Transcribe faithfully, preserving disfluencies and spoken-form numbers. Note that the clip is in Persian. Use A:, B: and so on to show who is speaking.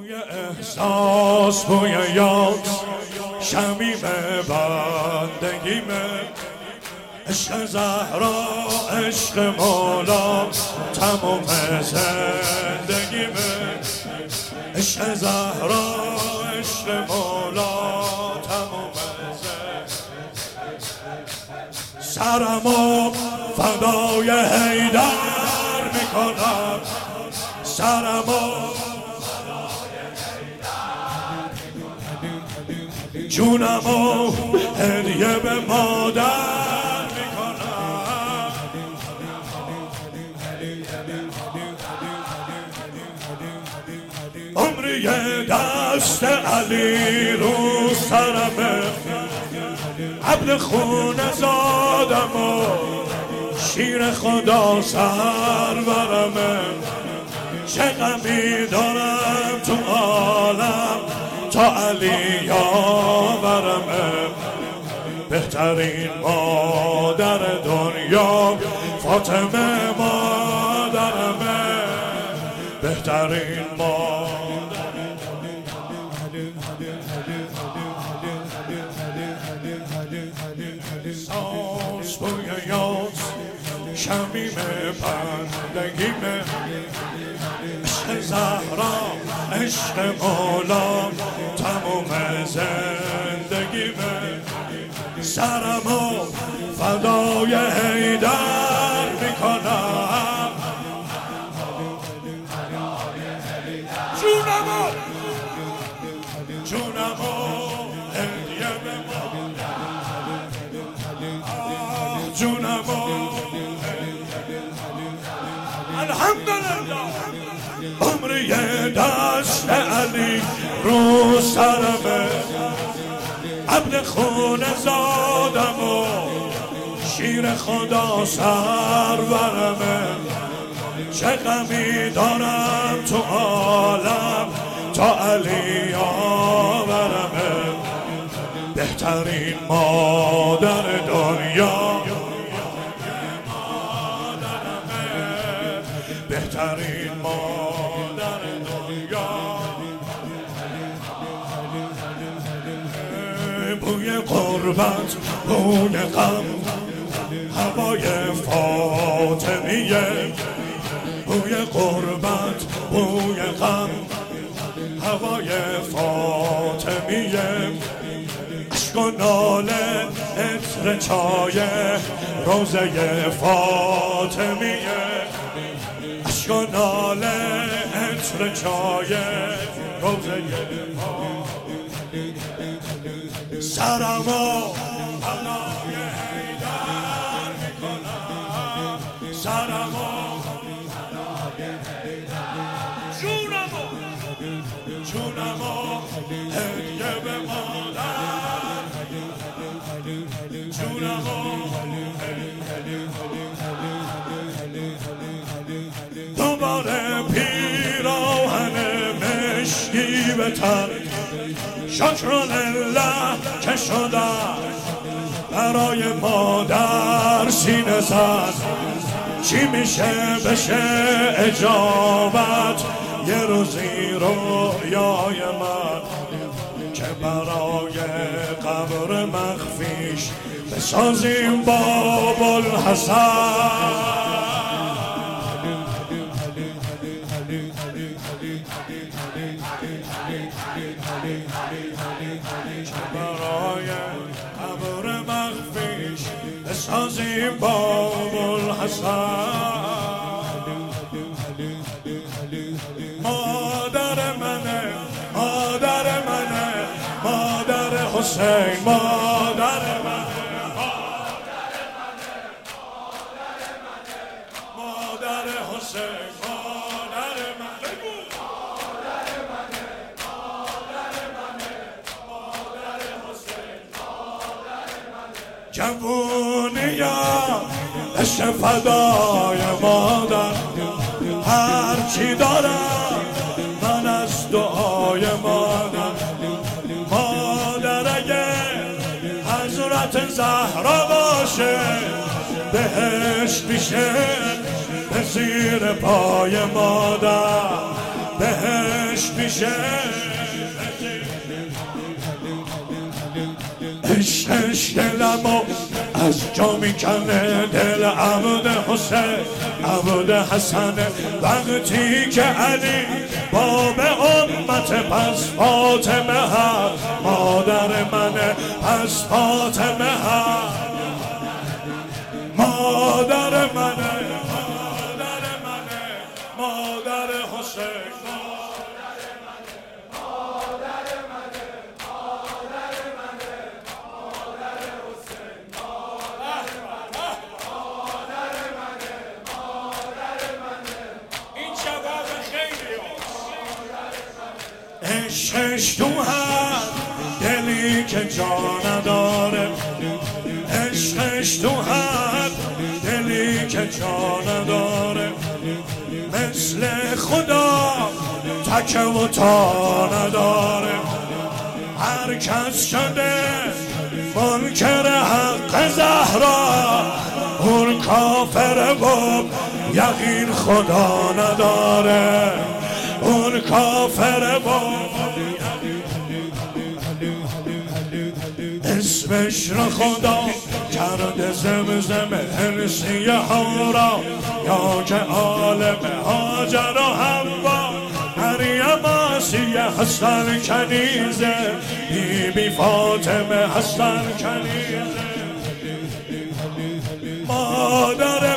A: بوی احساس، بوی یاد، شمیم بندگیمه، عشق زهرا، عشق مولا، تمام زندگیمه، عشق زهرا، عشق مولا، تمام زندگیمه. سرمو فدای حیدر میکنم، سرمو جونمو هدیه به مادر میکنم. عمری دست علی رو سرمه، عبد خونه زادم و شیر خدا سرورمه. چه غمی دارم تو عالم تا علی یاورمه. بهترین مادر دنیا فاطمه مادرمه، بهترین مادر. ساز بوی یاد، شمیم بندگیمه، عشق زهرا، عشق مولا، تمام زندگیمه. سرمو فدای حیدر میکنم، جونمو جونمو هدیه به مادر، جونمو الحمدلله. عمری دست علی رو سرمه، عبد خونه زادم و شیر خدا سرورمه. چه غمی دارم تو عالم تا علی آورمه. بهترین مادر دنیا بهترین مادر دنیا. بوی قربت، بوی غم، هوای فاطمیه. بوی قربت، بوی غم، هوای فاطمیه. عشق و ناله، عطر چای روزه فاطمیه. عشق و ناله، عطر چای روزه فاطمیه. سرمو فدای حیدر میکنم، سرمو جونمو جونمو هدیه به مادر، جونمو دوباره پیراهن مشکی به تن، شکرالله که شدم برای مادر سینه زد. چی میشه بشه اجابت یه روزی رویای من، که برای قبر مخفیش بسازیم باب الحسن. برای قبر مخفیش بسازیم باب الحسن. مادر منه، مادر منه، مادر حسین، مادر منه، مادر حسین، مادر منه، جوونیم عشق فدای مادر. هرچی دارم من از دعای مادر. مادر اگه حضرت زهرا باشه، بهشت میشه به زیر پای مادر، بهشت دلش میشه عشقش دلمو از جا میکنه دل عبد حسین عبد حسن وقتی که علی باب امت پس فاطمه هست مادر منه پس فاطمه هست مادر منه مادر منه مادر حسین عشقش تو هست دلی که جا نداره عشقش تو هست دلی که جا نداره مثل خدا تکه و تا نداره هر کس شده منکر حق زهرا اون کافر و یقین خدا نداره اون کافر با اسمش را خدا کرده زمزم هرسی هورا یا که عالم هاجر و حوا مریم آسیه هستن کنیزه بی بی فاطمه هستن کنیزه مادر